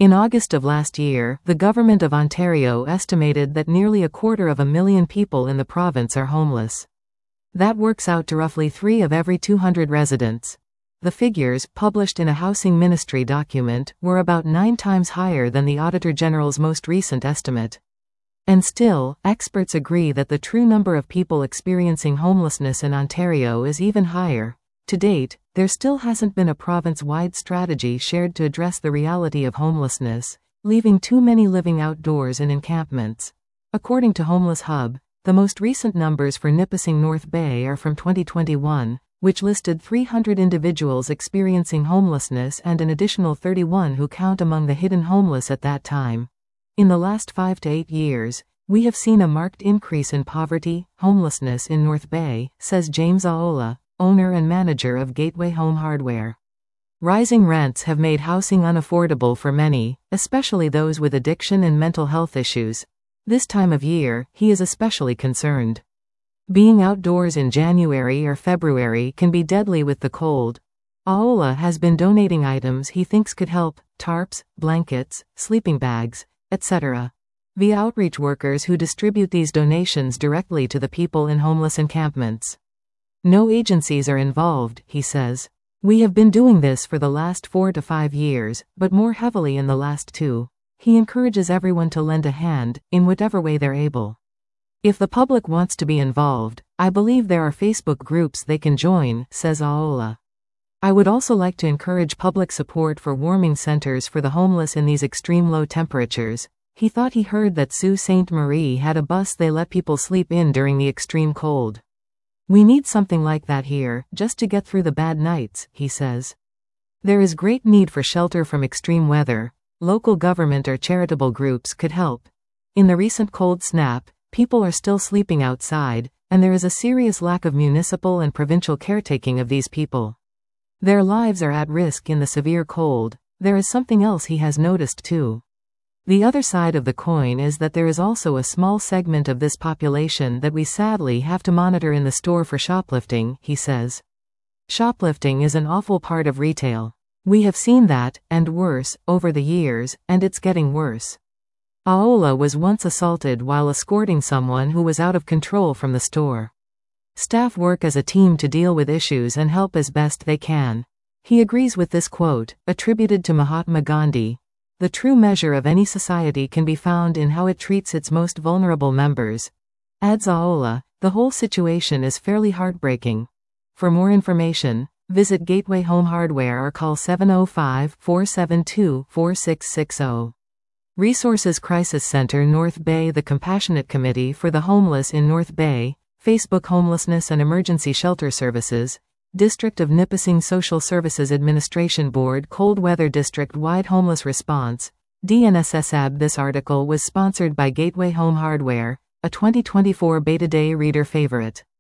In August of last year, the Government of Ontario estimated that nearly 250,000 people in the province are homeless. That works out to roughly 3 of every 200 residents. The figures, published in a Housing Ministry document, were about 9 times higher than the Auditor General's most recent estimate. And still, experts agree that the true number of people experiencing homelessness in Ontario is even higher. To date, there still hasn't been a province-wide strategy shared to address the reality of homelessness, leaving too many living outdoors in encampments. According to Homeless Hub, the most recent numbers for Nipissing North Bay are from 2021, which listed 300 individuals experiencing homelessness and an additional 31 who count among the hidden homeless at that time. In the last 5 to 8 years, we have seen a marked increase in poverty, homelessness in North Bay, says James Aola, owner and manager of Gateway Home Hardware. Rising rents have made housing unaffordable for many, especially those with addiction and mental health issues. This time of year, he is especially concerned. Being outdoors in January or February can be deadly with the cold. Aola has been donating items he thinks could help: tarps, blankets, sleeping bags, etc. via outreach workers who distribute these donations directly to the people in homeless encampments. No agencies are involved, he says. We have been doing this for the last 4 to 5 years, but more heavily in the last 2. He encourages everyone to lend a hand, in whatever way they're able. If the public wants to be involved, I believe there are Facebook groups they can join, says Aola. I would also like to encourage public support for warming centers for the homeless in these extreme low temperatures. He thought he heard that Sault Ste. Marie had a bus they let people sleep in during the extreme cold. We need something like that here, just to get through the bad nights, he says. There is great need for shelter from extreme weather. Local government or charitable groups could help. In the recent cold snap, people are still sleeping outside, and there is a serious lack of municipal and provincial caretaking of these people. Their lives are at risk in the severe cold. There is something else he has noticed too. The other side of the coin is that there is also a small segment of this population that we sadly have to monitor in the store for shoplifting, he says. Shoplifting is an awful part of retail. We have seen that, and worse, over the years, and it's getting worse. Aola was once assaulted while escorting someone who was out of control from the store. Staff work as a team to deal with issues and help as best they can. He agrees with this quote, attributed to Mahatma Gandhi. The true measure of any society can be found in how it treats its most vulnerable members. Adds Aola, the whole situation is fairly heartbreaking. For more information, visit Gateway Home Hardware or call 705-472-4660. Resources Crisis Center North Bay. The Compassionate Committee for the Homeless in North Bay, Facebook Homelessness and Emergency Shelter Services, District of Nipissing Social Services Administration Board Cold Weather District-Wide Homeless Response, DNSSAB. This article was sponsored by Gateway Home Hardware, a 2024 Beta Day reader favorite.